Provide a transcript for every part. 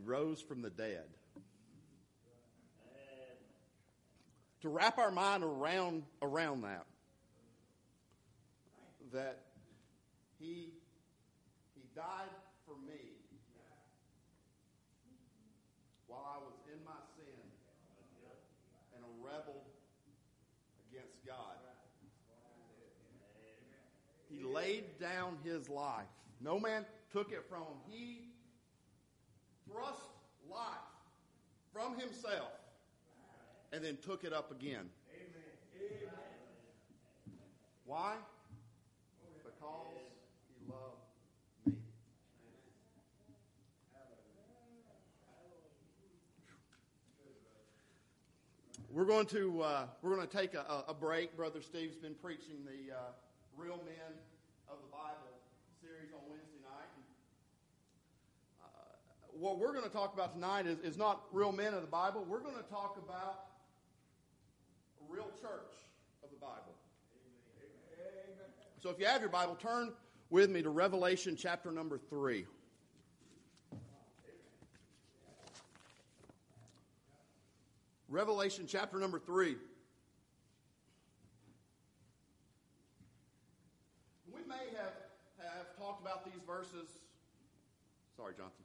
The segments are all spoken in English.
rose from the dead. To wrap our mind around that he died for me while I was in my sin and a rebel against God. He laid down his life. No man took it from him. He thrust life from himself and then took it up again. Amen. Why? Because he loved me. We're going to take a break. Brother Steve's been preaching the Real Men of the Bible series on Wednesday night. What we're going to talk about tonight is not real men of the Bible. We're going to talk about a real church of the Bible. Amen. So if you have your Bible, turn with me to Revelation chapter number 3. Revelation chapter number 3. We may have talked about these verses. Sorry, Jonathan.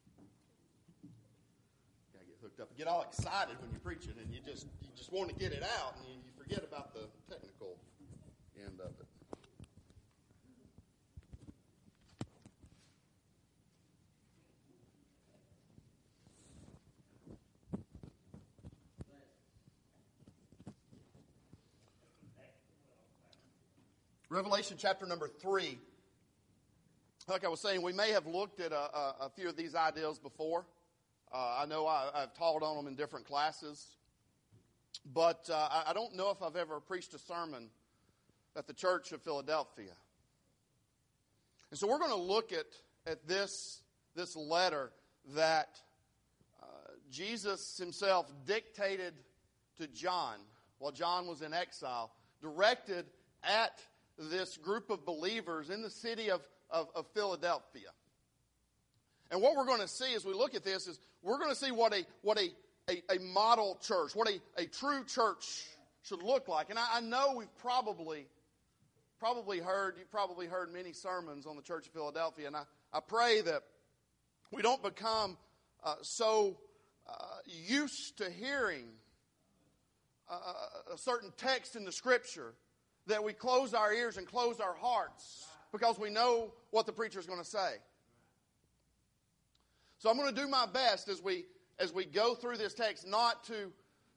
Gotta get hooked up. You get all excited when you're preaching, and you just want to get it out, and you forget about the technical end of it. Revelation chapter number 3. Like I was saying, we may have looked at a few of these ideas before. I know I've taught on them in different classes. But I don't know if I've ever preached a sermon at the Church of Philadelphia. And so we're going to look at this letter that Jesus himself dictated to John while John was in exile, directed at this group of believers in the city of Philadelphia. And what we're going to see as we look at this is we're going to see what a model church, what a true church should look like. And I know you've probably heard many sermons on the Church of Philadelphia, and I pray that we don't become so used to hearing a certain text in the Scripture that we close our ears and close our hearts because we know what the preacher is going to say. So I'm going to do my best as we go through this text not to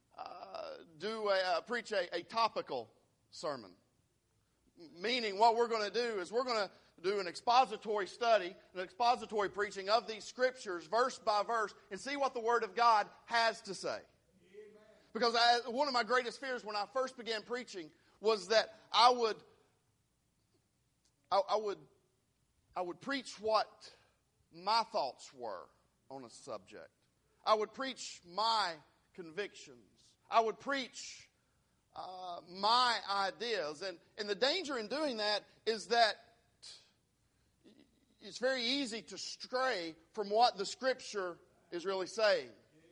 preach a topical sermon. Meaning what we're going to do is we're going to do an expository study, an expository preaching of these scriptures verse by verse and see what the Word of God has to say. Because one of my greatest fears when I first began preaching was that I would preach what my thoughts were on a subject. I would preach my convictions. I would preach my ideas. And the danger in doing that is that it's very easy to stray from what the Scripture is really saying.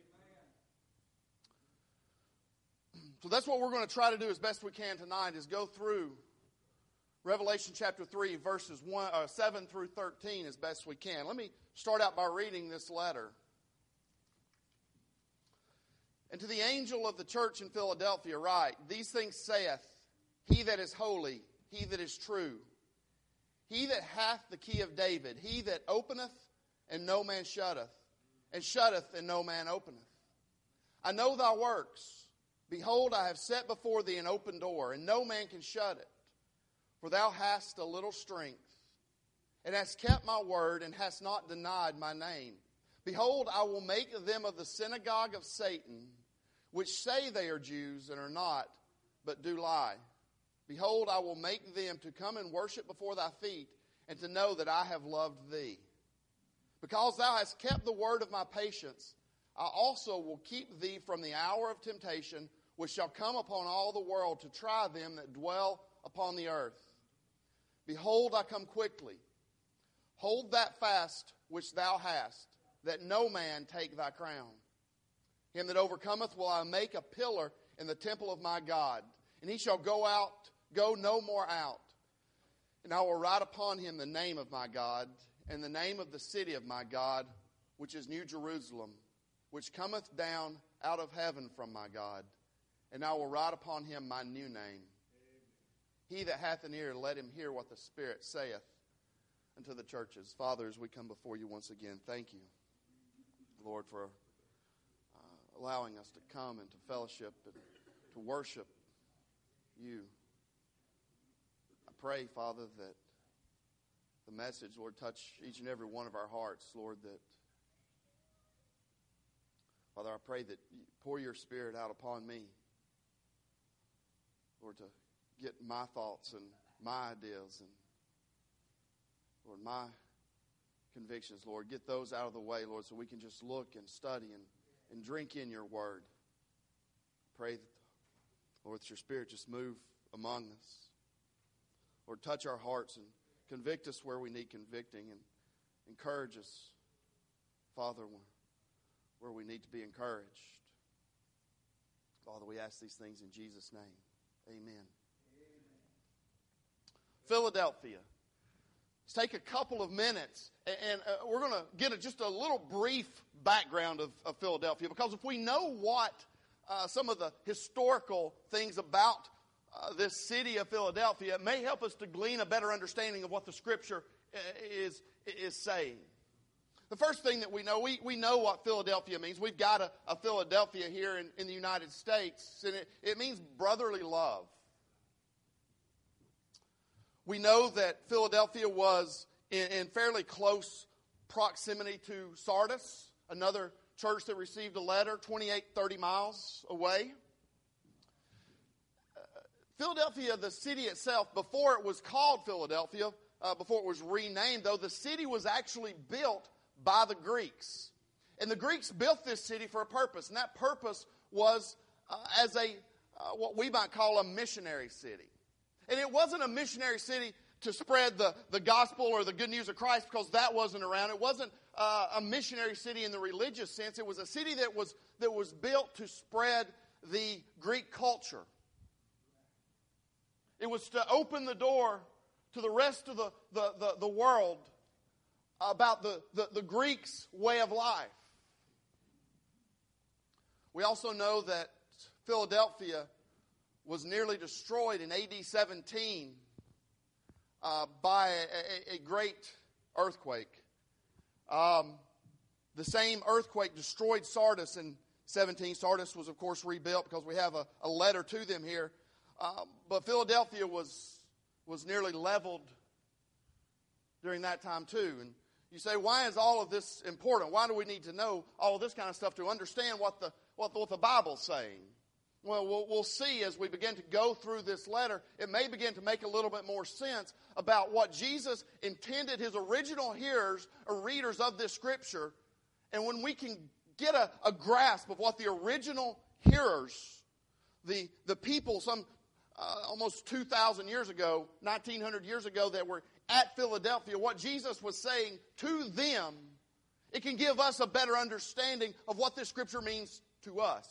So that's what we're going to try to do as best we can tonight, is go through Revelation chapter 3, verses 7 through 13 as best we can. Let me start out by reading this letter. And to the angel of the church in Philadelphia write, These things saith he that is holy, he that is true, he that hath the key of David, he that openeth and no man shutteth, and shutteth and no man openeth. I know thy works. Behold, I have set before thee an open door, and no man can shut it. For thou hast a little strength, and hast kept my word, and hast not denied my name. Behold, I will make them of the synagogue of Satan, which say they are Jews, and are not, but do lie. Behold, I will make them to come and worship before thy feet, and to know that I have loved thee. Because thou hast kept the word of my patience, I also will keep thee from the hour of temptation, which shall come upon all the world to try them that dwell upon the earth. Behold, I come quickly. Hold that fast which thou hast, that no man take thy crown. Him that overcometh will I make a pillar in the temple of my God, and he shall go no more out. And I will write upon him the name of my God, and the name of the city of my God, which is New Jerusalem, which cometh down out of heaven from my God. And I will write upon him my new name. He that hath an ear, let him hear what the Spirit saith unto the churches. Father, as we come before you once again, thank you, Lord, for allowing us to come and to fellowship and to worship you. I pray, Father, that the message, Lord, touch each and every one of our hearts, Lord, that, Father, I pray that you pour your Spirit out upon me, Lord, to get my thoughts and my ideas and, Lord, my convictions, Lord. Get those out of the way, Lord, so we can just look and study and drink in your word. Pray that, Lord, that your Spirit just move among us. Lord, touch our hearts and convict us where we need convicting and encourage us, Father, where we need to be encouraged. Father, we ask these things in Jesus' name. Amen. Philadelphia. Let's take a couple of minutes, and we're going to get just a little brief background of Philadelphia, because if we know what some of the historical things about this city of Philadelphia, it may help us to glean a better understanding of what the Scripture is saying. The first thing that we know what Philadelphia means. We've got a Philadelphia here in the United States, and it means brotherly love. We know that Philadelphia was in fairly close proximity to Sardis, another church that received a letter 30 miles away. Philadelphia, the city itself, before it was called Philadelphia, before it was renamed, though, the city was actually built by the Greeks. And the Greeks built this city for a purpose, and that purpose was as what we might call a missionary city. And it wasn't a missionary city to spread the gospel or the good news of Christ, because that wasn't around. It wasn't a missionary city in the religious sense. It was a city that was built to spread the Greek culture. It was to open the door to the rest of the world about the Greeks' way of life. We also know that Philadelphia was nearly destroyed in AD 17 by a great earthquake. The same earthquake destroyed Sardis in 17. Sardis was, of course, rebuilt because we have a letter to them here. But Philadelphia was nearly leveled during that time too. And you say, why is all of this important? Why do we need to know all of this kind of stuff to understand what the Bible's saying? Well, we'll see as we begin to go through this letter. It may begin to make a little bit more sense about what Jesus intended his original hearers or readers of this Scripture. And when we can get a grasp of what the original hearers, the people, almost 2,000 years ago, 1,900 years ago, that were at Philadelphia, what Jesus was saying to them, it can give us a better understanding of what this Scripture means to us.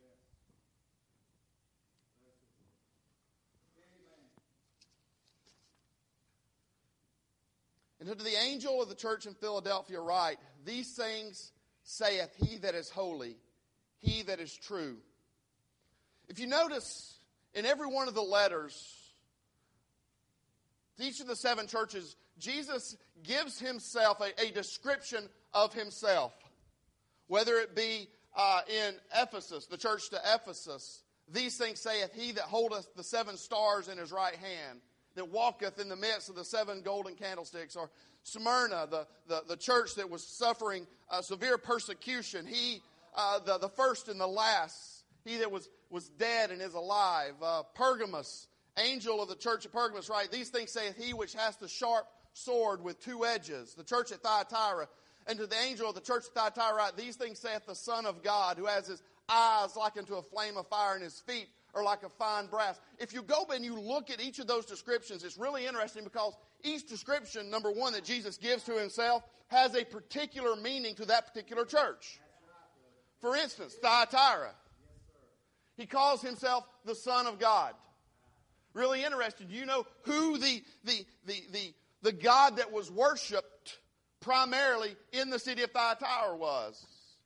And to the angel of the church in Philadelphia write, these things saith he that is holy, he that is true. If you notice, in every one of the letters, to each of the 7 churches, Jesus gives himself a description of himself. Whether it be in Ephesus, the church to Ephesus, these things saith he that holdeth the 7 stars in his right hand, that walketh in the midst of the 7 golden candlesticks. Or Smyrna, the church that was suffering severe persecution. He, the first and the last. He that was dead and is alive. Pergamos, angel of the church of Pergamos, right? These things saith he which has the sharp sword with 2 edges. The church at Thyatira. And to the angel of the church at Thyatira write, these things saith the Son of God, who has his eyes like unto a flame of fire, and his feet are like a fine brass. If you go and you look at each of those descriptions, it's really interesting because each description, number one, that Jesus gives to himself has a particular meaning to that particular church. For instance, Thyatira. He calls himself the Son of God. Really interesting. Do you know who the God that was worshipped primarily in the city of Thyatira was?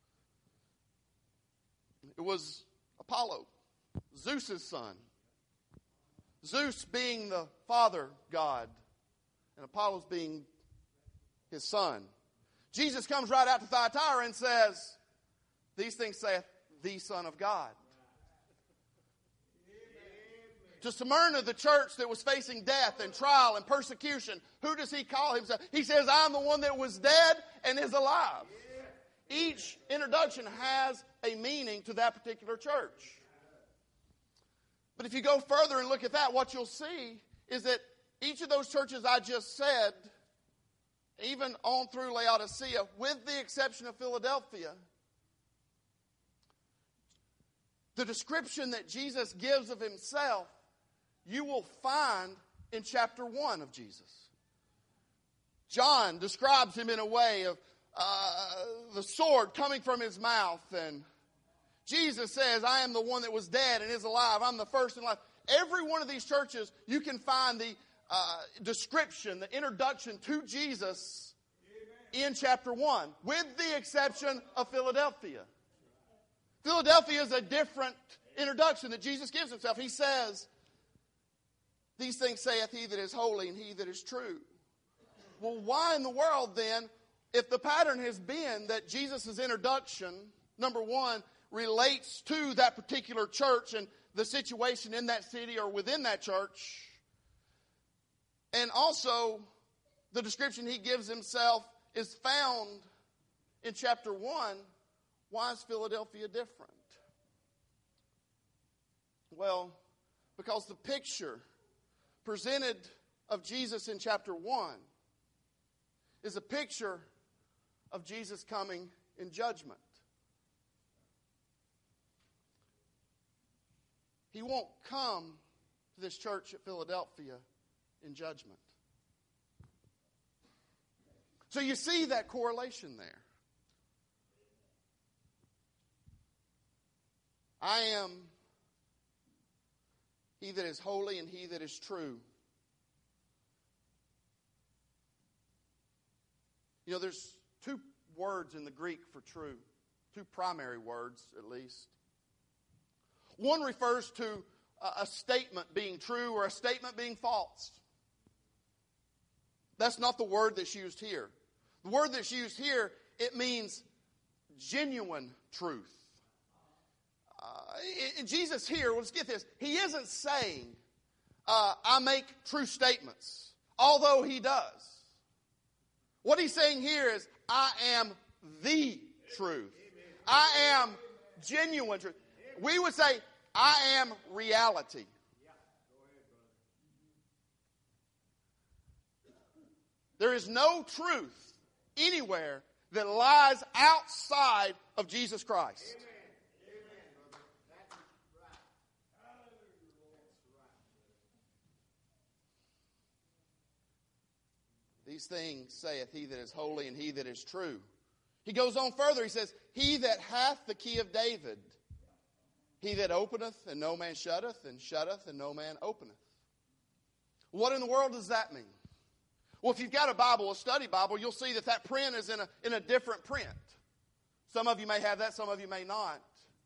It was Apollo, Zeus's son. Zeus being the father god, and Apollos being his son. Jesus comes right out to Thyatira and says, these things saith the Son of God. To Smyrna, the church that was facing death and trial and persecution, who does he call himself? He says, I'm the one that was dead and is alive. Each introduction has a meaning to that particular church. But if you go further and look at that, what you'll see is that each of those churches I just said, even on through Laodicea, with the exception of Philadelphia, the description that Jesus gives of himself, you will find in chapter 1 of Jesus. John describes him in a way of the sword coming from his mouth, and Jesus says, I am the one that was dead and is alive. I'm the first in life. Every one of these churches, you can find the description, the introduction to Jesus in chapter 1, with the exception of Philadelphia. Philadelphia is a different introduction that Jesus gives himself. He says, these things saith he that is holy and he that is true. Well, why in the world then, if the pattern has been that Jesus' introduction, number one, relates to that particular church and the situation in that city or within that church, and also the description he gives himself is found in chapter 1, why is Philadelphia different? Well, because the picture presented of Jesus in chapter 1 is a picture of Jesus coming in judgment. He won't come to this church at Philadelphia in judgment. So you see that correlation there. I am he that is holy and he that is true. You know, there's two words in the Greek for true. Two primary words, at least. One refers to a statement being true or a statement being false. That's not the word that's used here. The word that's used here, it means genuine truth. Jesus here, let's get this, he isn't saying, I make true statements, although he does. What he's saying here is, I am the truth. I am genuine truth. We would say, I am reality. There is no truth anywhere that lies outside of Jesus Christ. These things saith he that is holy and he that is true. He goes on further. He says, he that hath the key of David, he that openeth and no man shutteth, and shutteth and no man openeth. What in the world does that mean? Well, if you've got a Bible, a study Bible, you'll see that that print is in a different print. Some of you may have that, some of you may not.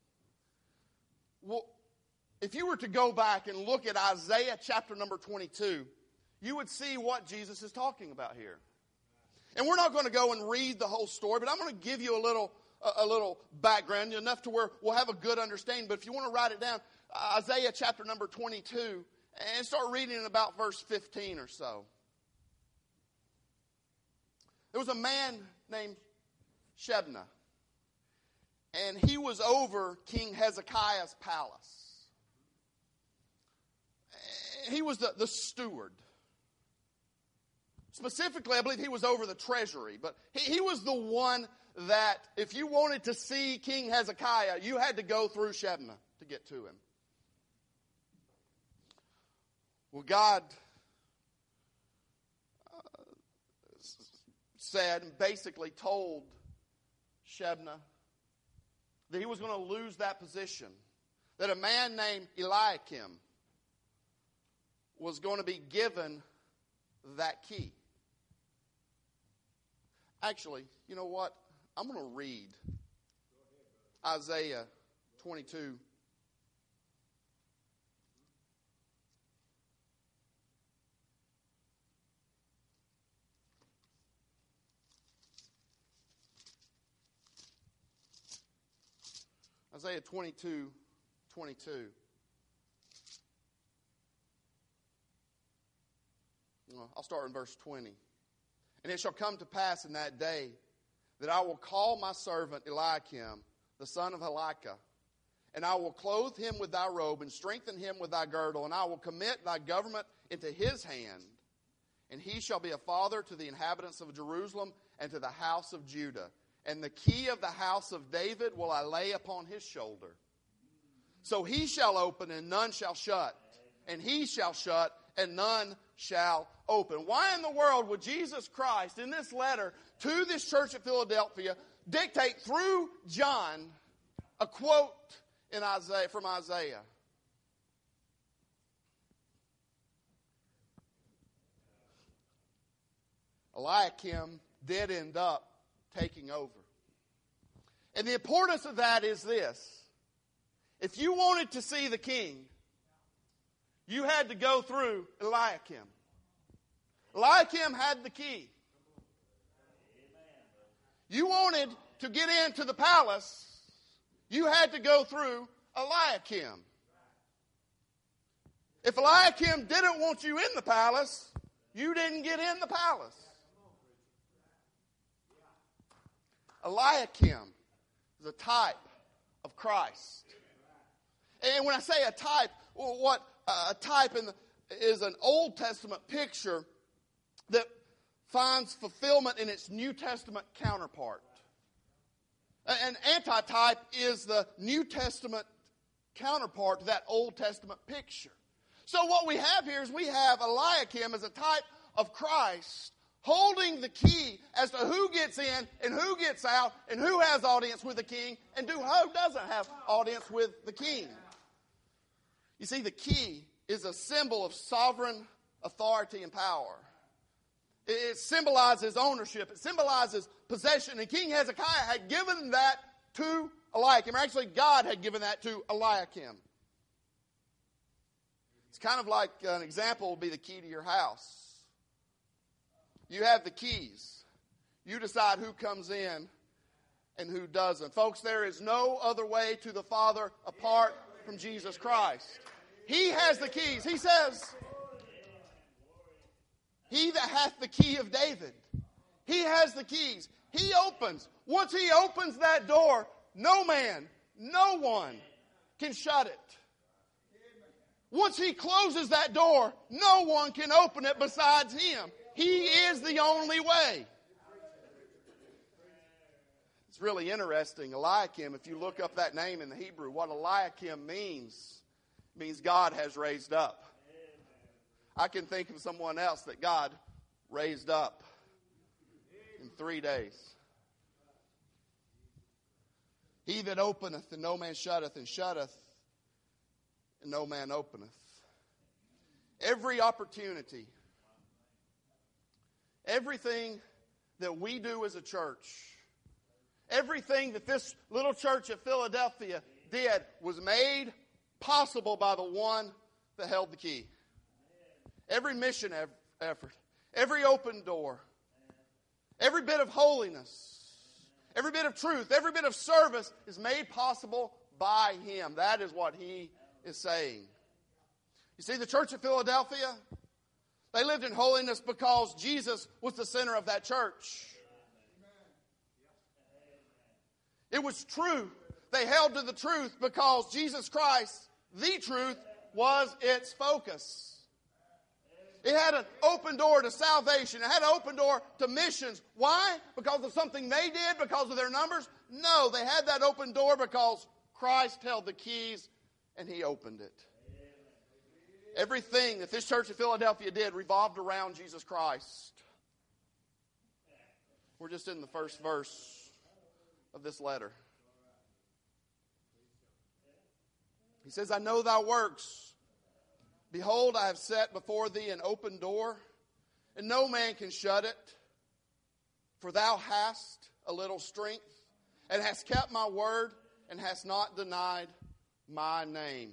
Well, if you were to go back and look at Isaiah chapter number 22, you would see what Jesus is talking about here. And we're not going to go and read the whole story, but I'm going to give you a little background, enough to where we'll have a good understanding. But if you want to write it down, Isaiah chapter number 22, and start reading in about verse 15 or so. There was a man named Shebna, and he was over King Hezekiah's palace. He was the steward. Specifically, I believe he was over the treasury. But he was the one that if you wanted to see King Hezekiah, you had to go through Shebna to get to him. Well, God said and basically told Shebna that he was going to lose that position. That a man named Eliakim was going to be given that key. Actually, you know what? I'm going to read Isaiah 22. Isaiah 22:22. I'll start in verse 20. And it shall come to pass in that day that I will call my servant Eliakim, the son of Hilkiah, and I will clothe him with thy robe and strengthen him with thy girdle, and I will commit thy government into his hand, and he shall be a father to the inhabitants of Jerusalem and to the house of Judah. And the key of the house of David will I lay upon his shoulder. So he shall open and none shall shut, and he shall shut and none shall open. Why in the world would Jesus Christ, in this letter to this church at Philadelphia, dictate through John a quote in Isaiah from Isaiah? Eliakim did end up taking over. And the importance of that is this. If you wanted to see the king, you had to go through Eliakim. Eliakim had the key. You wanted to get into the palace, you had to go through Eliakim. If Eliakim didn't want you in the palace, you didn't get in the palace. Eliakim is a type of Christ. And when I say a type, what a type is an Old Testament picture that finds fulfillment in its New Testament counterpart. An antitype is the New Testament counterpart to that Old Testament picture. So what we have here is we have Eliakim as a type of Christ, holding the key as to who gets in and who gets out and who has audience with the king and who doesn't have audience with the king. You see, the key is a symbol of sovereign authority and power. It symbolizes ownership. It symbolizes possession. And King Hezekiah had given that to Eliakim. Or actually, God had given that to Eliakim. It's kind of like an example would be the key to your house. You have the keys. You decide who comes in and who doesn't. Folks, there is no other way to the Father apart from Jesus Christ. He has the keys. He says, he that hath the key of David. He has the keys. He opens. Once he opens that door, no man, no one can shut it. Once he closes that door, no one can open it besides him. He is the only way. It's really interesting. Eliakim, if you look up that name in the Hebrew, what Eliakim means God has raised up. I can think of someone else that God raised up in 3 days. He that openeth and no man shutteth, and shutteth and no man openeth. Every opportunity, everything that we do as a church, everything that this little church at Philadelphia did was made possible by the one that held the key. Every mission effort, every open door, every bit of holiness, every bit of truth, every bit of service is made possible by him. That is what he is saying. You see, the church at Philadelphia, they lived in holiness because Jesus was the center of that church. It was true. They held to the truth because Jesus Christ, the truth, was its focus. It had an open door to salvation. It had an open door to missions. Why? Because of something they did? Because of their numbers? No, they had that open door because Christ held the keys and He opened it. Everything that this church in Philadelphia did revolved around Jesus Christ. We're just in the first verse of this letter. He says, I know thy works. Behold, I have set before thee an open door, and no man can shut it. For thou hast a little strength, and hast kept my word, and hast not denied my name.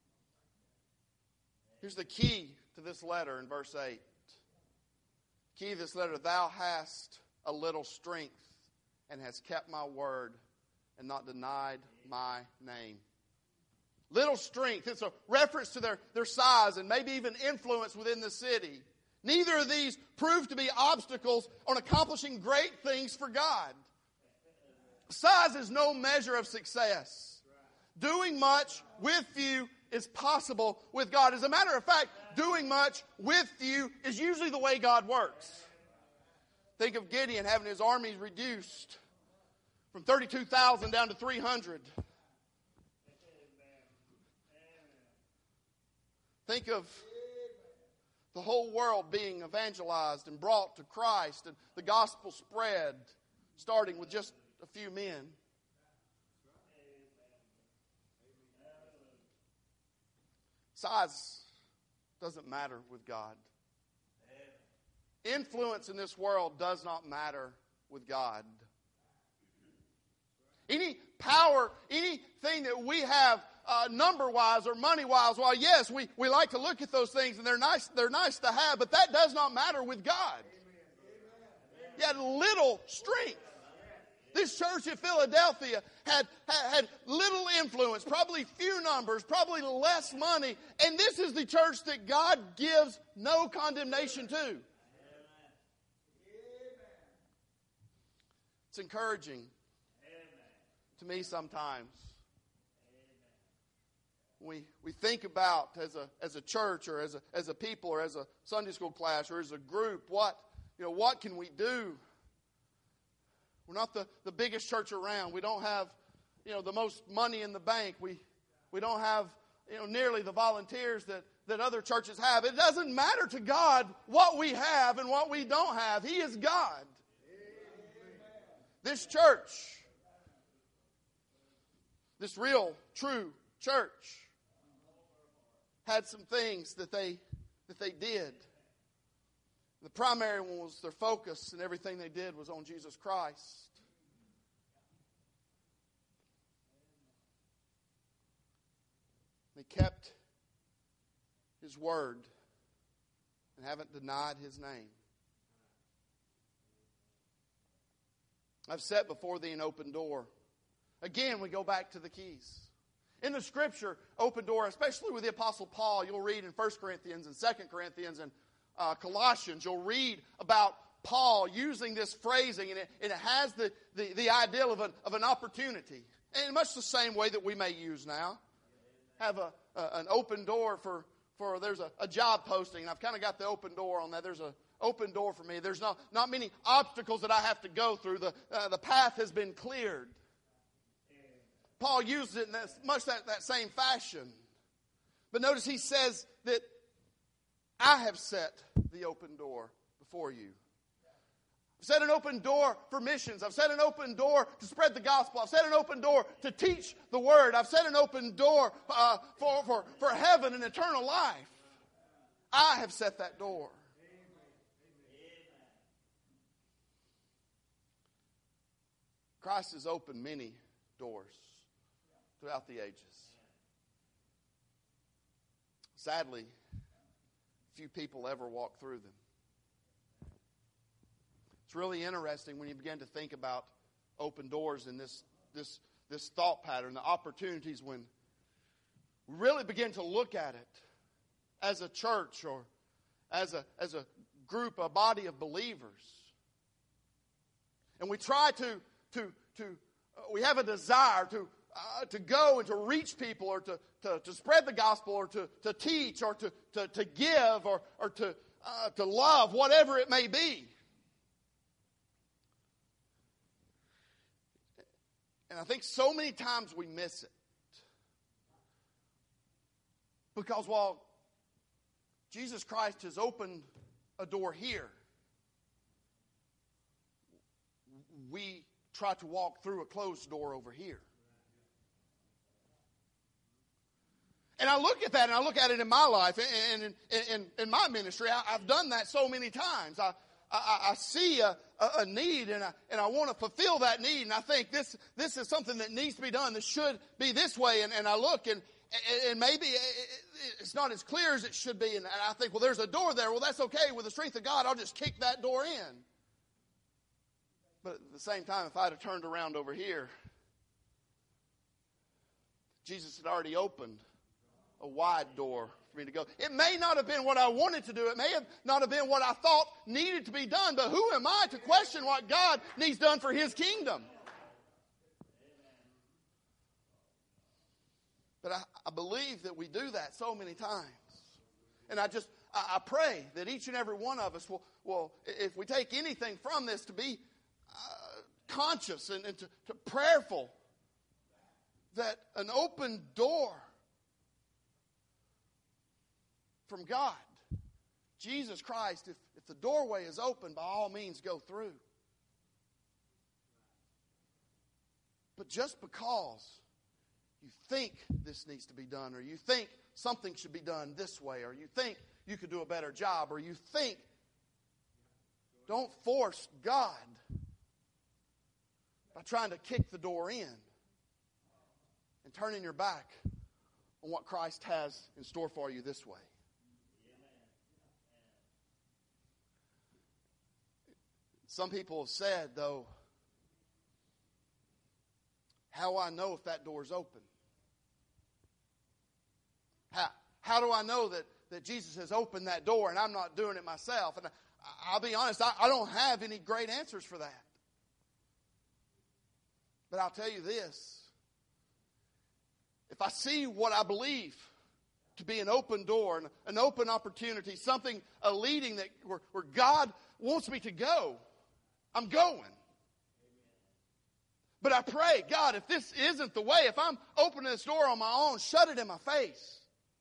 Here's the key to this letter in verse 8. Key to this letter, thou hast a little strength, and hast kept my word, and not denied my name. Little strength. It's a reference to their size and maybe even influence within the city. Neither of these prove to be obstacles on accomplishing great things for God. Size is no measure of success. Doing much with few is possible with God. As a matter of fact, doing much with few is usually the way God works. Think of Gideon having his armies reduced from 32,000 down to 300. Think of the whole world being evangelized and brought to Christ and the gospel spread, starting with just a few men. Size doesn't matter with God. Influence in this world does not matter with God. Any power, anything that we have number-wise or money-wise, while yes, we like to look at those things and they're nice to have, but that does not matter with God. He had little strength. This church in Philadelphia had little influence, probably few numbers, probably less money, and this is the church that God gives no condemnation to. It's encouraging to me sometimes. We think about as a church or as a people or as a Sunday school class or as a group, what can we do? We're not the biggest church around. We don't have the most money in the bank. We don't have nearly the volunteers that other churches have. It doesn't matter to God what we have and what we don't have. He is God. This church, this real, true church, had some things that they did. The primary one was their focus, and everything they did was on Jesus Christ. They kept His word and haven't denied His name. I've set before thee an open door. Again, we go back to the keys. In the Scripture, open door, especially with the Apostle Paul, you'll read in 1 Corinthians and 2 Corinthians and Colossians, you'll read about Paul using this phrasing, and it has the ideal of an opportunity. In much the same way that we may use now. Have an open door for there's a job posting, and I've kind of got the open door on that. There's an open door for me. There's not many obstacles that I have to go through. The path has been cleared. Paul used it in much that same fashion. But notice he says that I have set the open door before you. I've set an open door for missions. I've set an open door to spread the gospel. I've set an open door to teach the word. I've set an open door for heaven and eternal life. I have set that door. Christ has opened many doors throughout the ages. Sadly, few people ever walk through them. It's really interesting when you begin to think about open doors and this thought pattern, the opportunities when we really begin to look at it as a church or as a group, a body of believers. And we try to we have a desire to go and to reach people or to spread the gospel or to teach or to give or to to love, whatever it may be. And I think so many times we miss it. Because while Jesus Christ has opened a door here, we try to walk through a closed door over here. And I look at that, and I look at it in my life, and in my ministry, I've done that so many times. I see a need, and I want to fulfill that need, and I think this is something that needs to be done. This should be this way, and I look, and maybe it's not as clear as it should be, and I think, well, there's a door there. Well, that's okay. With the strength of God, I'll just kick that door in. But at the same time, if I'd have turned around over here, Jesus had already opened a wide door for me to go. It may not have been what I wanted to do. It may have not have been what I thought needed to be done. But who am I to question what God needs done for His kingdom? But I believe that we do that so many times. And I pray that each and every one of us will, if we take anything from this, to be conscious and to prayerful that an open door from God, Jesus Christ, if the doorway is open, by all means go through. But just because you think this needs to be done, or you think something should be done this way, or you think you could do a better job, or you think, don't force God by trying to kick the door in and turning your back on what Christ has in store for you this way. Some people have said, though, how do I know if that door's open? How do I know that Jesus has opened that door and I'm not doing it myself? And I'll be honest, I don't have any great answers for that. But I'll tell you this. If I see what I believe to be an open door, an open opportunity, something, a leading that where God wants me to go, I'm going. But I pray, God, if this isn't the way, if I'm opening this door on my own, shut it in my face.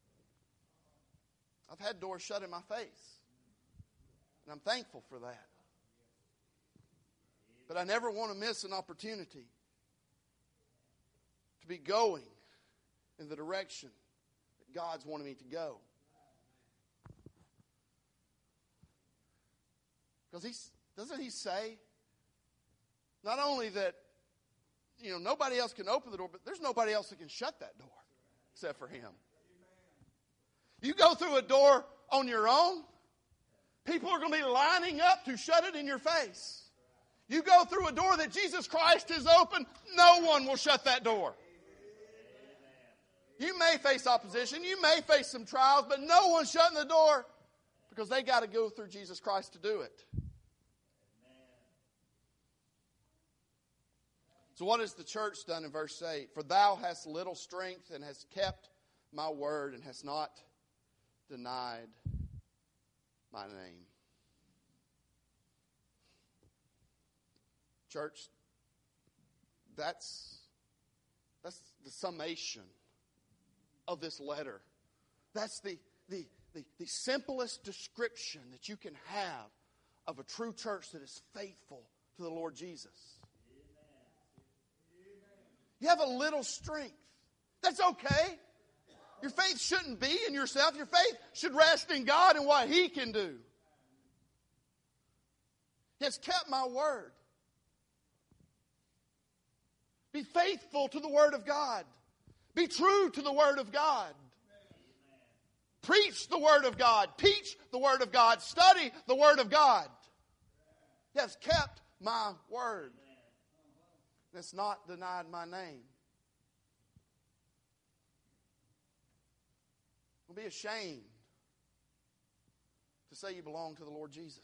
I've had doors shut in my face. And I'm thankful for that. But I never want to miss an opportunity to be going in the direction that God's wanting me to go. Because doesn't He say not only that nobody else can open the door, but there's nobody else that can shut that door except for Him. You go through a door on your own, people are going to be lining up to shut it in your face. You go through a door that Jesus Christ has opened, no one will shut that door. You may face opposition, you may face some trials, but no one's shutting the door because they got to go through Jesus Christ to do it. So what has the church done in verse 8? For thou hast little strength and hast kept my word and hast not denied my name. Church, that's the summation of this letter. That's the simplest description that you can have of a true church that is faithful to the Lord Jesus. You have a little strength. That's okay. Your faith shouldn't be in yourself. Your faith should rest in God and what He can do. He has kept my word. Be faithful to the Word of God. Be true to the Word of God. Preach the Word of God. Teach the Word of God. Study the Word of God. He has kept my word. That's not denied my name. Don't be ashamed to say you belong to the Lord Jesus.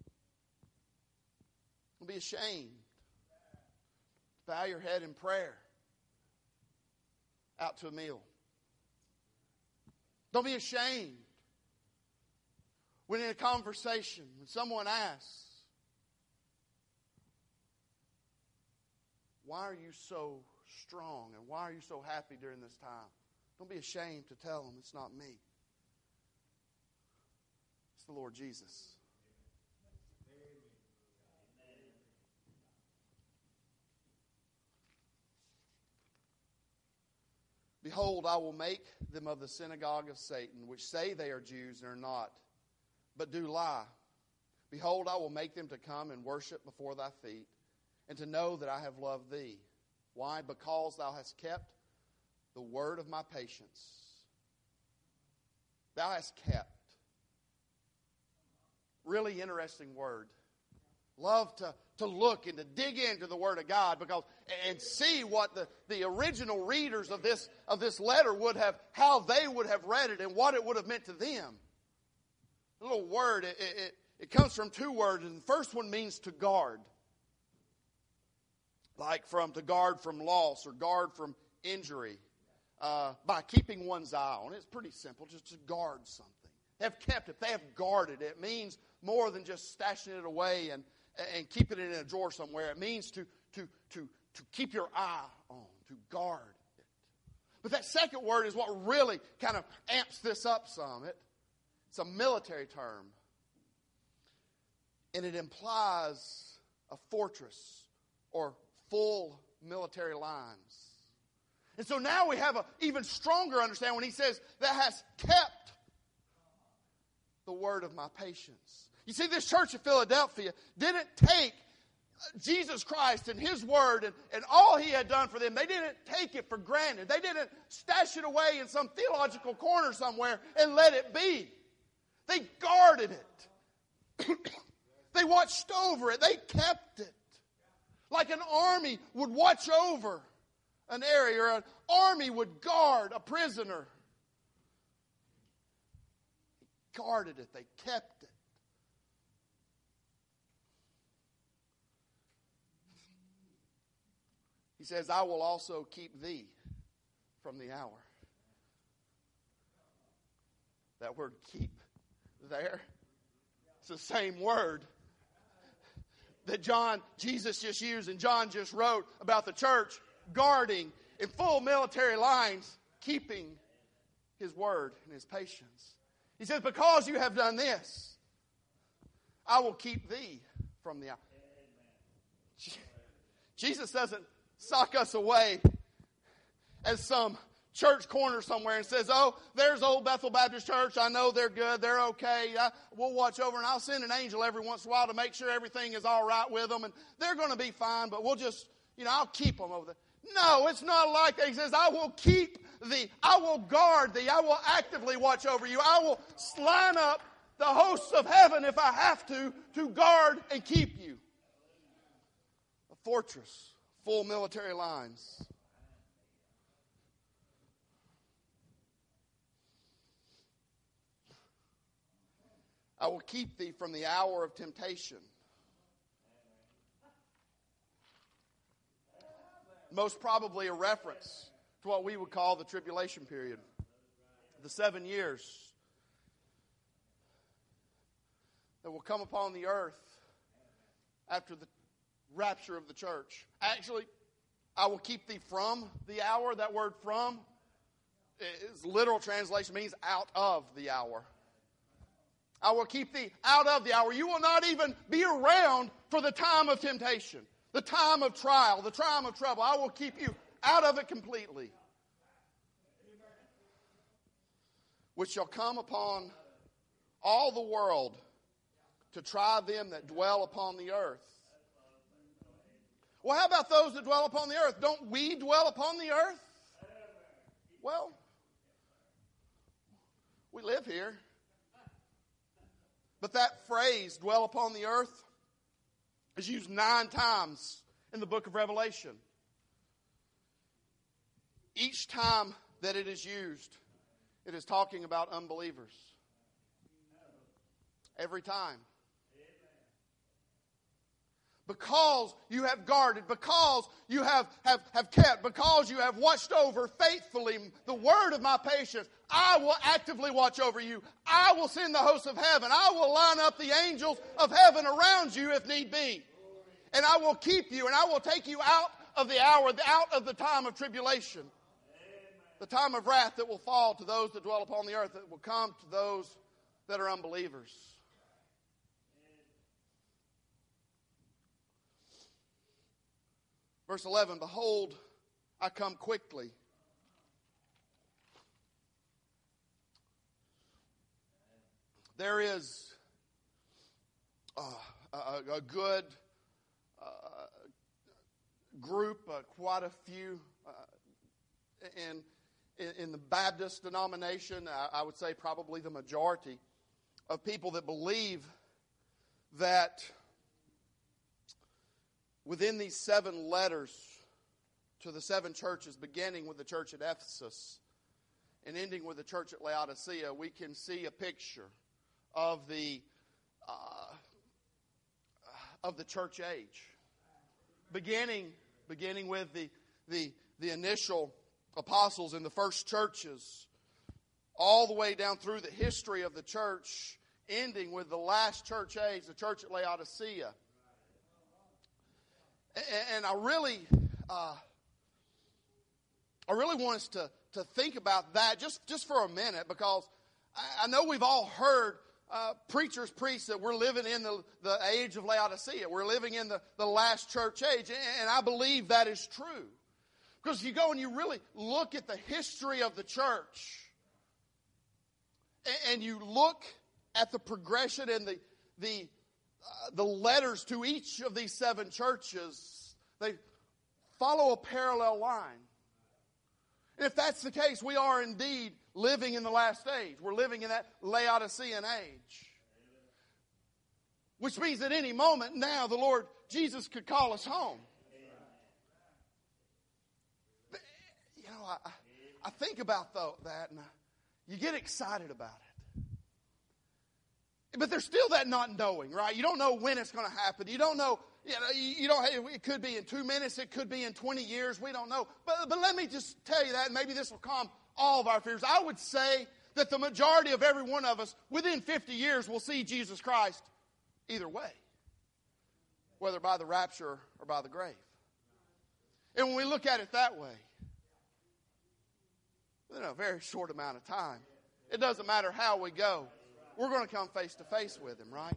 Don't be ashamed to bow your head in prayer out to a meal. Don't be ashamed when in a conversation, when someone asks, why are you so strong and why are you so happy during this time? Don't be ashamed to tell them it's not me. It's the Lord Jesus. Behold, I will make them of the synagogue of Satan, which say they are Jews and are not, but do lie. Behold, I will make them to come and worship before thy feet, and to know that I have loved thee. Why? Because thou hast kept the word of my patience. Thou hast kept. Really interesting word. Love to look and to dig into the Word of God and see what the original readers of this letter would have, how they would have read it and what it would have meant to them. The little word, it comes from two words, and the first one means to guard. Like to guard from loss or guard from injury by keeping one's eye on it. It's pretty simple, just to guard something. They have kept it. They have guarded it. It means more than just stashing it away and keeping it in a drawer somewhere. It means to keep your eye on, to guard it. But that second word is what really kind of amps this up some. It's a military term. And it implies a fortress or full military lines. And so now we have an even stronger understanding when he says, that has kept the word of my patience. You see, this church of Philadelphia didn't take Jesus Christ and His Word and all He had done for them. They didn't take it for granted. They didn't stash it away in some theological corner somewhere and let it be. They guarded it. They watched over it. They kept it. Like an army would watch over an area, or an army would guard a prisoner. They guarded it. They kept it. He says, I will also keep thee from the hour. That word keep there, it's the same word that Jesus just used and John just wrote about the church guarding in full military lines, keeping His word and His patience. He says, because you have done this, I will keep thee from the hour. Jesus doesn't sock us away as some church corner somewhere and says, oh, there's Old Bethel Baptist Church. I know they're good. They're okay. We'll watch over, and I'll send an angel every once in a while to make sure everything is all right with them, and they're going to be fine, but we'll just, I'll keep them over there. No, it's not like that. He says, I will keep thee. I will guard thee. I will actively watch over you. I will line up the hosts of heaven if I have to guard and keep you. A fortress. Full military lines. I will keep thee from the hour of temptation. Most probably a reference to what we would call the tribulation period. The 7 years that will come upon the earth after the rapture of the church. Actually, I will keep thee from the hour. That word from, its literal translation means out of the hour. I will keep thee out of the hour. You will not even be around for the time of temptation, the time of trial, the time of trouble. I will keep you out of it completely. Which shall come upon all the world to try them that dwell upon the earth. Well, how about those that dwell upon the earth? Don't we dwell upon the earth? Well, we live here. But that phrase, dwell upon the earth, is used 9 times in the book of Revelation. Each time that it is used, it is talking about unbelievers. Every time. because you have guarded, because you have kept, because you have watched over faithfully the word of my patience, I will actively watch over you. I will send the hosts of heaven. I will line up the angels of heaven around you if need be. And I will keep you, and I will take you out of the hour, out of the time of tribulation. The time of wrath that will fall to those that dwell upon the earth, that will come to those that are unbelievers. Verse 11, behold, I come quickly. There is a good group, quite a few in the Baptist denomination, I would say probably the majority of people that believe that within these 7 letters to the 7 churches, beginning with the church at Ephesus and ending with the church at Laodicea, we can see a picture of the church age, beginning with the initial apostles in the first churches, all the way down through the history of the church, ending with the last church age, the church at Laodicea. And I really want us to think about that just for a minute, because I know we've all heard preachers preach that we're living in the age of Laodicea. We're living in the last church age, and I believe that is true. Because if you go and you really look at the history of the church, and you look at the progression and the letters to each of these 7 churches, they follow a parallel line. And if that's the case, we are indeed living in the last age. We're living in that Laodicean age. Which means at any moment now the Lord Jesus could call us home. You know, I think about that, and you get excited about it. But there's still that not knowing, right? You don't know when it's going to happen. You don't know, it could be in 2 minutes, it could be in 20 years, we don't know. But let me just tell you that, and maybe this will calm all of our fears. I would say that the majority of every one of us, within 50 years, will see Jesus Christ either way, whether by the rapture or by the grave. And when we look at it that way, in a very short amount of time, it doesn't matter how we go, we're going to come face to face with Him, right?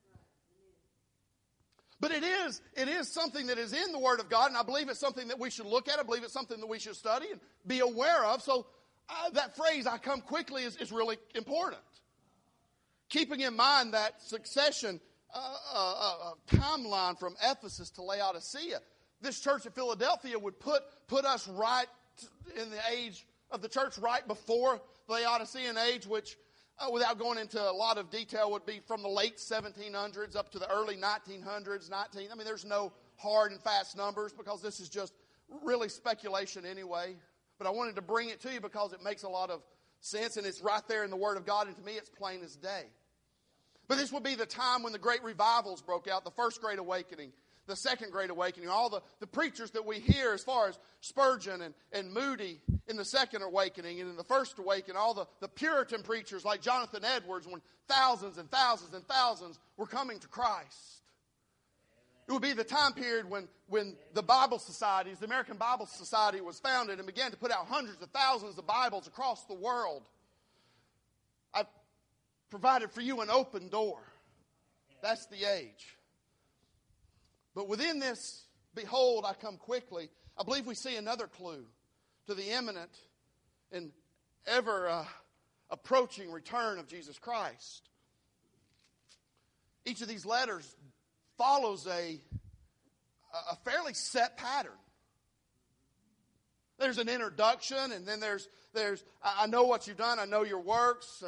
But it is something that is in the Word of God, and I believe it's something that we should look at. I believe it's something that we should study and be aware of. So that phrase, I come quickly, is really important. Keeping in mind that succession timeline from Ephesus to Laodicea, this church at Philadelphia would put us right in the age of the church right before the Laodicean age, which, without going into a lot of detail, would be from the late 1700s up to the early 1900s. There's no hard and fast numbers, because this is just really speculation anyway. But I wanted to bring it to you because it makes a lot of sense, and it's right there in the Word of God, and to me it's plain as day. But this would be the time when the great revivals broke out, the first Great Awakening, the second Great Awakening, all the preachers that we hear as far as Spurgeon and Moody in the second Awakening, and in the first Awakening, all the Puritan preachers like Jonathan Edwards, when thousands and thousands and thousands were coming to Christ. It would be the time period when the Bible societies, the American Bible Society, was founded and began to put out hundreds of thousands of Bibles across the world. I've provided for you an open door. That's the age. But within this, behold, I come quickly, I believe we see another clue to the imminent and ever approaching return of Jesus Christ. Each of these letters follows a fairly set pattern. There's an introduction, and then there's I know what you've done, I know your works.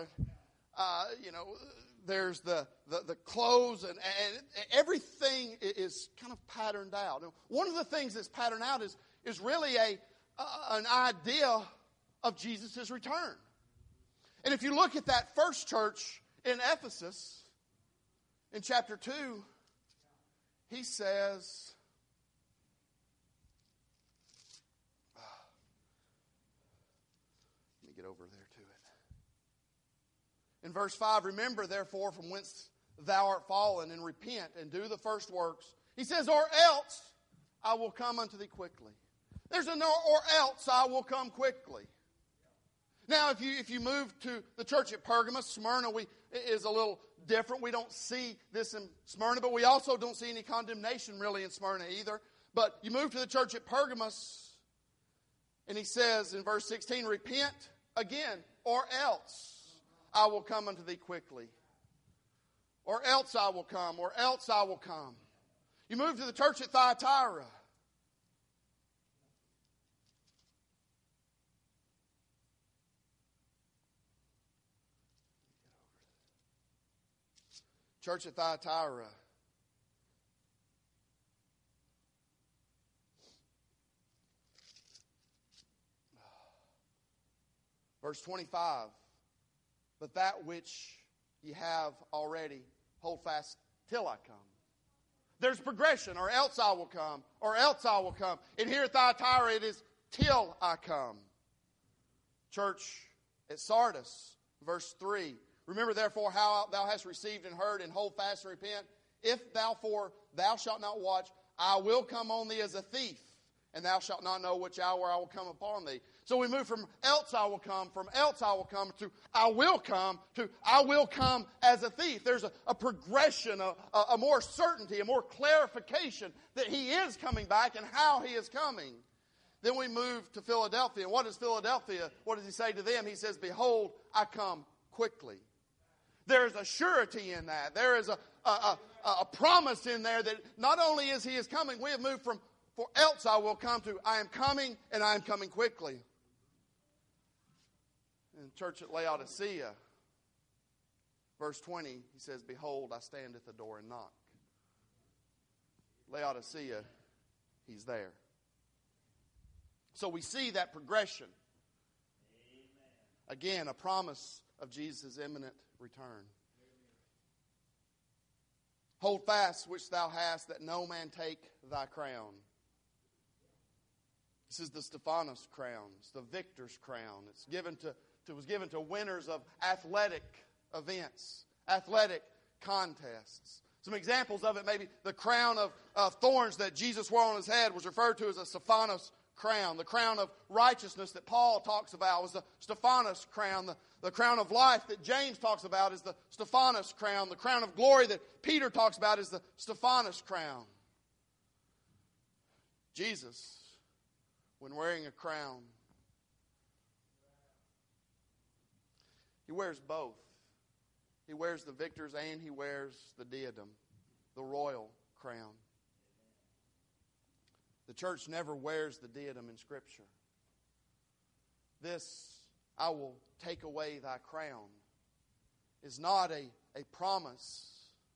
There's the close, and everything is kind of patterned out. And one of the things that's patterned out is really an idea of Jesus' return. And if you look at that first church in Ephesus, in chapter 2, he says, let me get over there to it. In verse 5, remember therefore from whence thou art fallen, and repent, and do the first works. He says, or else I will come unto thee quickly. There's an or else I will come quickly. Now, if you move to the church at Pergamos, Smyrna is a little different. We don't see this in Smyrna, but we also don't see any condemnation really in Smyrna either. But you move to the church at Pergamos, and he says in verse 16, repent again, or else I will come unto thee quickly. Or else I will come, or else I will come. You move to the church at Thyatira. Church at Thyatira. Verse 25. But that which ye have already, hold fast till I come. There's progression, or else I will come, or else I will come. And here at Thyatira it is till I come. Church at Sardis, verse 3. Remember therefore how thou hast received and heard, and hold fast and repent. If thou shalt not watch, I will come on thee as a thief, and thou shalt not know which hour I will come upon thee. So we move from else I will come, from else I will come, to I will come, to I will come as a thief. There's a progression, a more certainty, a more clarification that he is coming back and how he is coming. Then we move to Philadelphia. And what is Philadelphia? What does he say to them? He says, behold, I come quickly. There's a surety in that. There is a promise in there that not only is he coming, we have moved from for else I will come to I am coming, and I am coming quickly. In church at Laodicea, verse 20, he says, behold, I stand at the door and knock. Laodicea, he's there. So we see that progression. Again, a promise of Jesus' imminent return. Hold fast which thou hast, that no man take thy crown. This is the Stephanos crown. It's the victor's crown. It was given to winners of athletic events, athletic contests. Some examples of it, maybe the crown of thorns that Jesus wore on his head was referred to as a Stephanos crown. The crown of righteousness that Paul talks about was the Stephanos crown. The crown of life that James talks about is the Stephanos crown. The crown of glory that Peter talks about is the Stephanos crown. Jesus, when wearing a crown, he wears both. He wears the victor's and he wears the diadem, the royal crown. The church never wears the diadem in Scripture. This, I will take away thy crown, is not a promise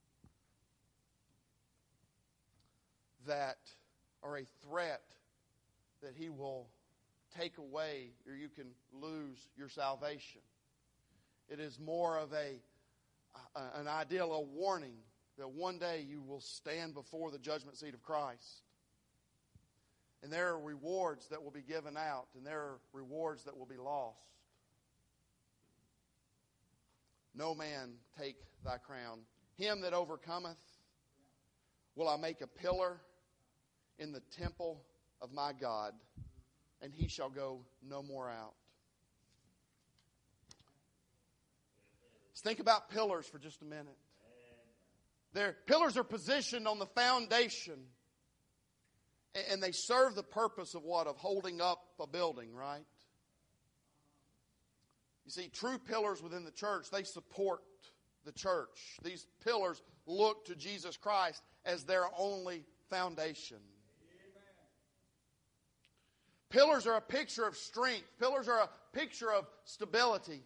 that, or a threat that he will take away or you can lose your salvation. It is more of an ideal, a warning that one day you will stand before the judgment seat of Christ. And there are rewards that will be given out, and there are rewards that will be lost. No man take thy crown. Him that overcometh will I make a pillar in the temple of my God, and he shall go no more out. Let's think about pillars for just a minute. Pillars are positioned on the foundation, and they serve the purpose of what? Of holding up a building, right? You see, true pillars within the church, they support the church. These pillars look to Jesus Christ as their only foundation. Pillars are a picture of strength. Pillars are a picture of stability.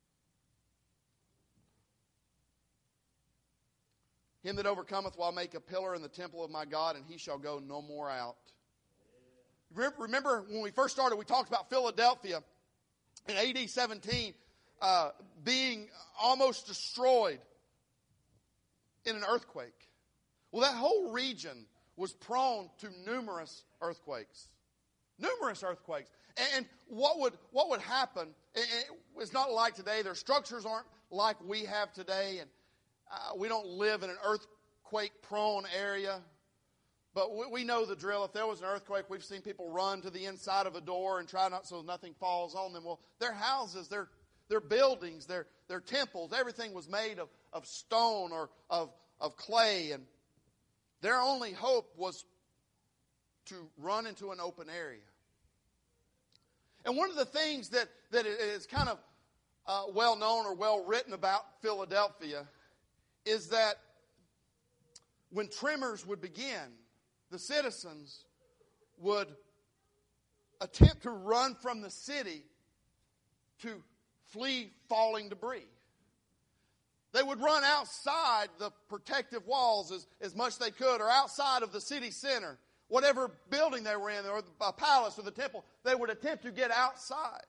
Him that overcometh will I make a pillar in the temple of my God, and he shall go no more out. Remember when we first started, we talked about Philadelphia in AD 17 being almost destroyed in an earthquake. Well, that whole region was prone to numerous earthquakes. Numerous earthquakes. And what would happen, it's not like today. Their structures aren't like we have today. And we don't live in an earthquake-prone area. But we know the drill. If there was an earthquake, we've seen people run to the inside of a door and try not so nothing falls on them. Well, their houses, their buildings, their temples, everything was made of stone or of clay. And their only hope was to run into an open area. And one of the things that is kind of well known or well written about Philadelphia is that when tremors would begin, the citizens would attempt to run from the city to flee falling debris. They would run outside the protective walls as much as they could, or outside of the city center. Whatever building they were in, or a palace or the temple, they would attempt to get outside.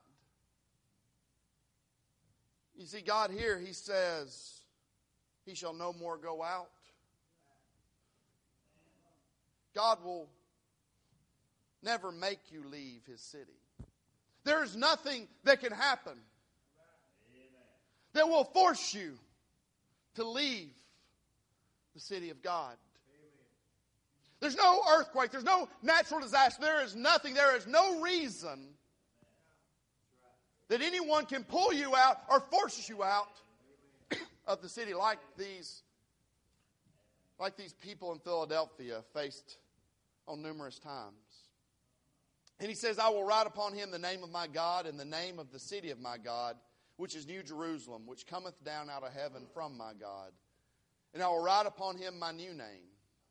You see, God here, He says, He shall no more go out. God will never make you leave His city. There is nothing that can happen that will force you to leave the city of God. There's no earthquake. There's no natural disaster. There is nothing. There is no reason that anyone can pull you out or force you out of the city like these people in Philadelphia faced on numerous times. And He says, I will write upon him the name of my God and the name of the city of my God, which is New Jerusalem, which cometh down out of heaven from my God. And I will write upon him my new name.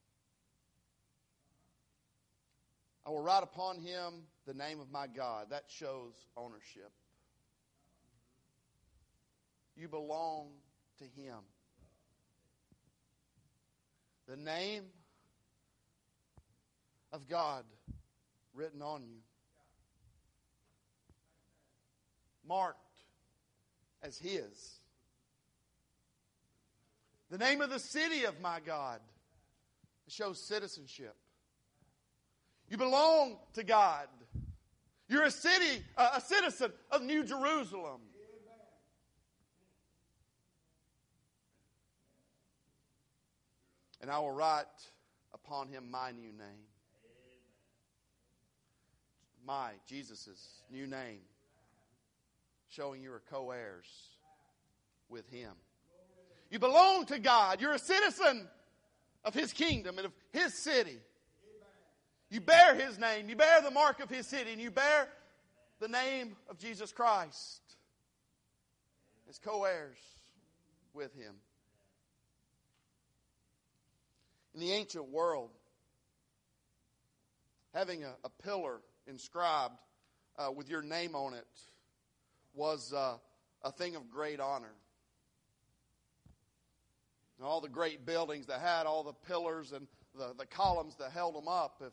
I will write upon him the name of my God. That shows ownership. You belong to Him. The name of God written on you. Marked as His. The name of the city of my God. It shows citizenship. You belong to God. You're a citizen of New Jerusalem. And I will write upon him my new name. Jesus' new name. Showing you are co-heirs with Him. You belong to God. You're a citizen of His kingdom and of His city. You bear His name. You bear the mark of His city. And you bear the name of Jesus Christ as co-heirs with Him. In the ancient world, having a pillar inscribed with your name on it was a thing of great honor. And all the great buildings that had all the pillars and the columns that held them up,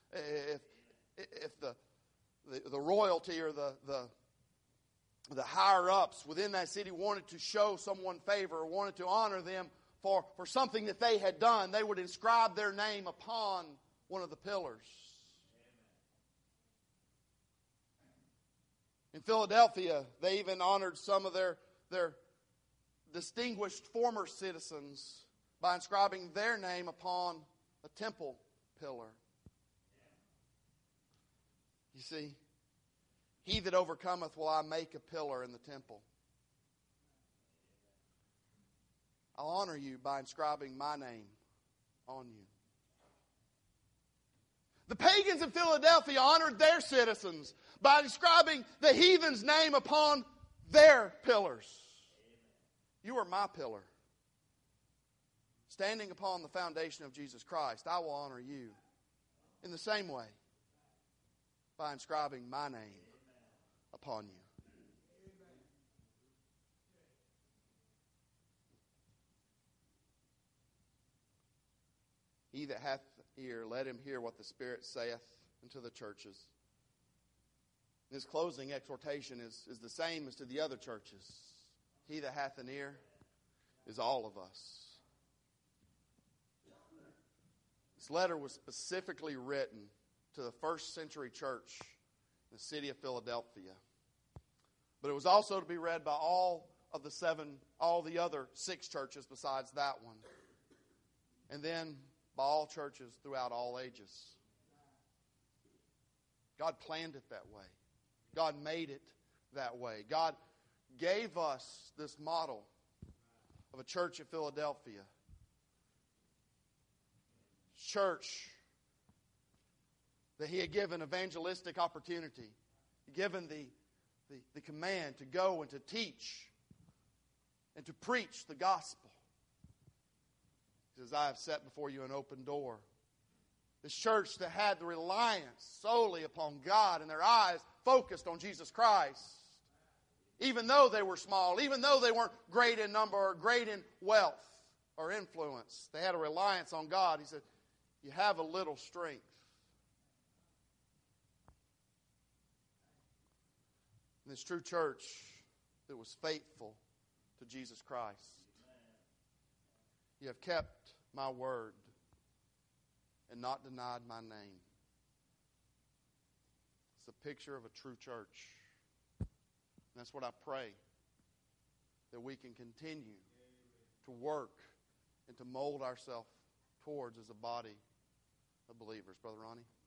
if the royalty or the higher ups within that city wanted to show someone favor or wanted to honor them for something that they had done, they would inscribe their name upon one of the pillars. In Philadelphia, they even honored some of their distinguished former citizens by inscribing their name upon a temple pillar. You see, he that overcometh will I make a pillar in the temple. I'll honor you by inscribing my name on you. The pagans in Philadelphia honored their citizens by inscribing the heathen's name upon their pillars. You are my pillar. Standing upon the foundation of Jesus Christ, I will honor you in the same way by inscribing my name upon you. He that hath ear, let him hear what the Spirit saith unto the churches. This closing exhortation is the same as to the other churches. He that hath an ear is all of us. This letter was specifically written to the first century church in the city of Philadelphia. But it was also to be read by all the other 6 churches besides that one. And then by all churches throughout all ages. God planned it that way. God made it that way. God gave us this model of a church at Philadelphia. Church that He had given evangelistic opportunity, given the command to go and to teach and to preach the gospel. He says, I have set before you an open door. This church that had the reliance solely upon God and their eyes focused on Jesus Christ. Even though they were small, even though they weren't great in number or great in wealth or influence, they had a reliance on God. He said, you have a little strength. And this true church that was faithful to Jesus Christ. You have kept my word and not denied my name. It's a picture of a true church. And that's what I pray, that we can continue to work and to mold ourselves towards as a body of believers. Brother Ronnie?